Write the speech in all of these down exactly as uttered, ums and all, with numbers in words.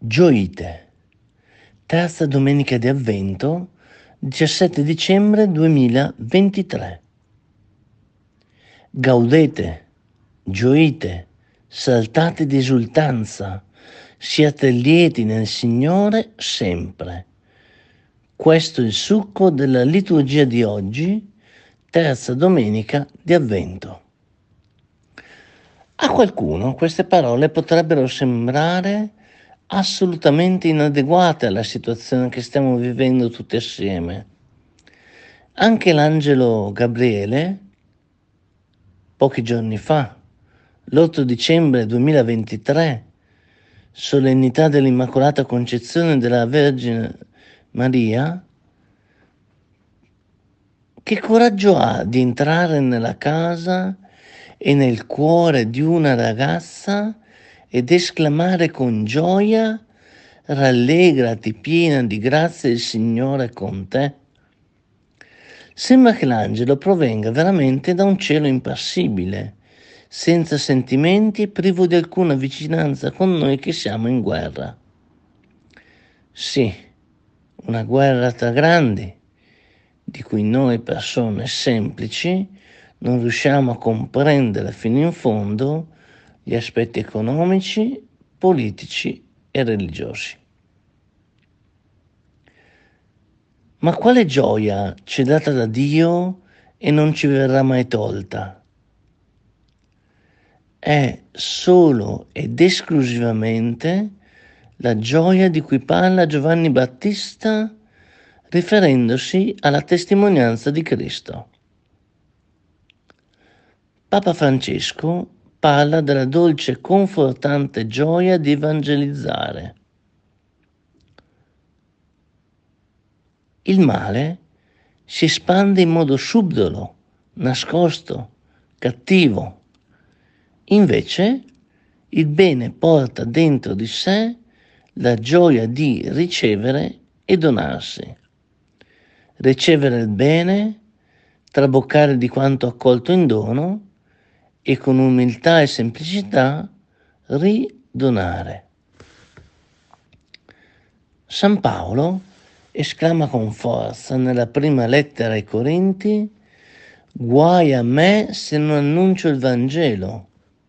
Gioite, terza domenica di Avvento, diciassette dicembre duemilaventitré. Gaudete, gioite, saltate di esultanza, siate lieti nel Signore sempre. Questo è il succo della liturgia di oggi, terza domenica di Avvento. A qualcuno queste parole potrebbero sembrare assolutamente inadeguate alla situazione che stiamo vivendo tutti assieme. Anche l'angelo Gabriele, pochi giorni fa, l'otto dicembre duemilaventitré, solennità dell'Immacolata Concezione della Vergine Maria, che coraggio ha di entrare nella casa e nel cuore di una ragazza ed esclamare con gioia: rallegrati piena di grazia, il Signore è con te. Sembra che l'angelo provenga veramente da un cielo impassibile, senza sentimenti e privo di alcuna vicinanza con noi che siamo in guerra. Sì, una guerra tra grandi, di cui noi persone semplici non riusciamo a comprendere fino in fondo gli aspetti economici, politici e religiosi. Ma quale gioia ci è data da Dio e non ci verrà mai tolta? È solo ed esclusivamente la gioia di cui parla Giovanni Battista riferendosi alla testimonianza di Cristo. Papa Francesco parla della dolce e confortante gioia di evangelizzare. Il male si espande in modo subdolo, nascosto, cattivo. Invece il bene porta dentro di sé la gioia di ricevere e donarsi. Ricevere il bene, traboccare di quanto accolto in dono e con umiltà e semplicità ridonare. San Paolo esclama con forza nella prima lettera ai Corinti: guai a me se non annuncio il Vangelo.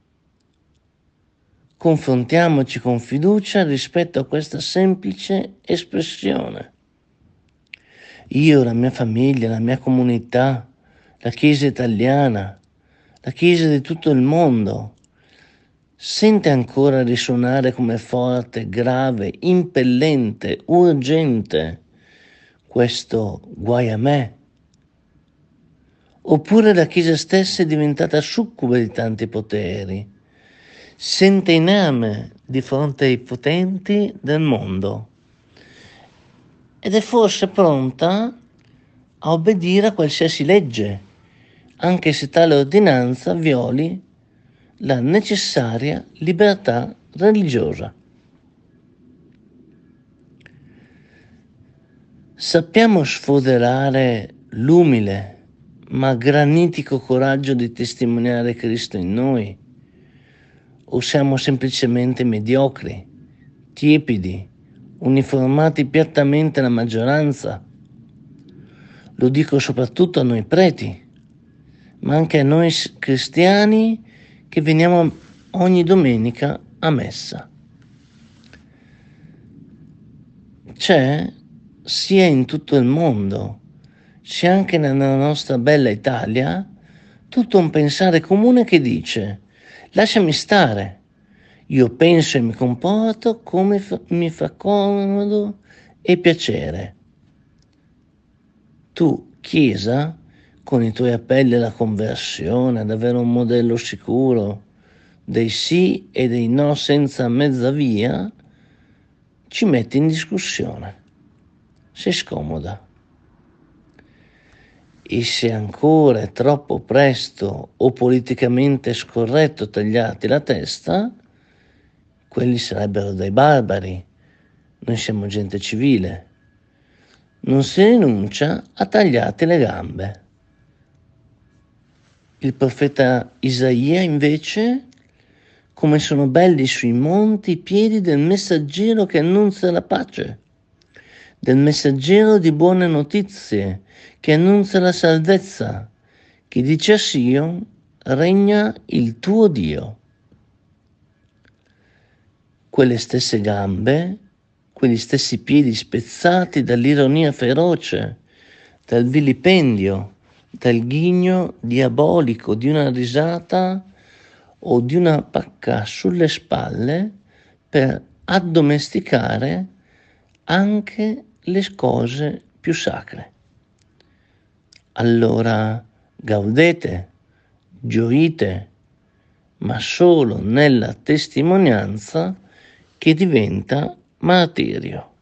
Confrontiamoci con fiducia rispetto a questa semplice espressione. Io, la mia famiglia, la mia comunità, la Chiesa italiana, la Chiesa di tutto il mondo, sente ancora risuonare come forte, grave, impellente, urgente questo guai a me? Oppure la Chiesa stessa è diventata succube di tanti poteri, sente inerme di fronte ai potenti del mondo ed è forse pronta a obbedire a qualsiasi legge, anche se tale ordinanza violi la necessaria libertà religiosa. Sappiamo sfoderare l'umile ma granitico coraggio di testimoniare Cristo in noi? O siamo semplicemente mediocri, tiepidi, uniformati piattamente alla maggioranza? Lo dico soprattutto a noi preti, ma anche a noi cristiani che veniamo ogni domenica a messa. C'è, sia in tutto il mondo, sia anche nella nostra bella Italia, tutto un pensare comune che dice: lasciami stare, io penso e mi comporto come fa, mi fa comodo e piacere. Tu, Chiesa, con i tuoi appelli alla conversione, ad avere un modello sicuro dei sì e dei no senza mezza via, ci metti in discussione. Sei scomoda. E se ancora è troppo presto o politicamente scorretto tagliarti la testa, quelli sarebbero dei barbari. Noi siamo gente civile. Non si rinuncia a tagliarti le gambe. Il profeta Isaia invece come sono belli sui monti i piedi del messaggero che annunzia la pace, del messaggero di buone notizie che annunzia la salvezza, che dice a Sion, regna il tuo Dio. Quelle stesse gambe, quegli stessi piedi spezzati dall'ironia feroce, dal vilipendio, dal ghigno diabolico di una risata o di una pacca sulle spalle per addomesticare anche le cose più sacre. Allora gaudete, gioite, ma solo nella testimonianza che diventa martirio.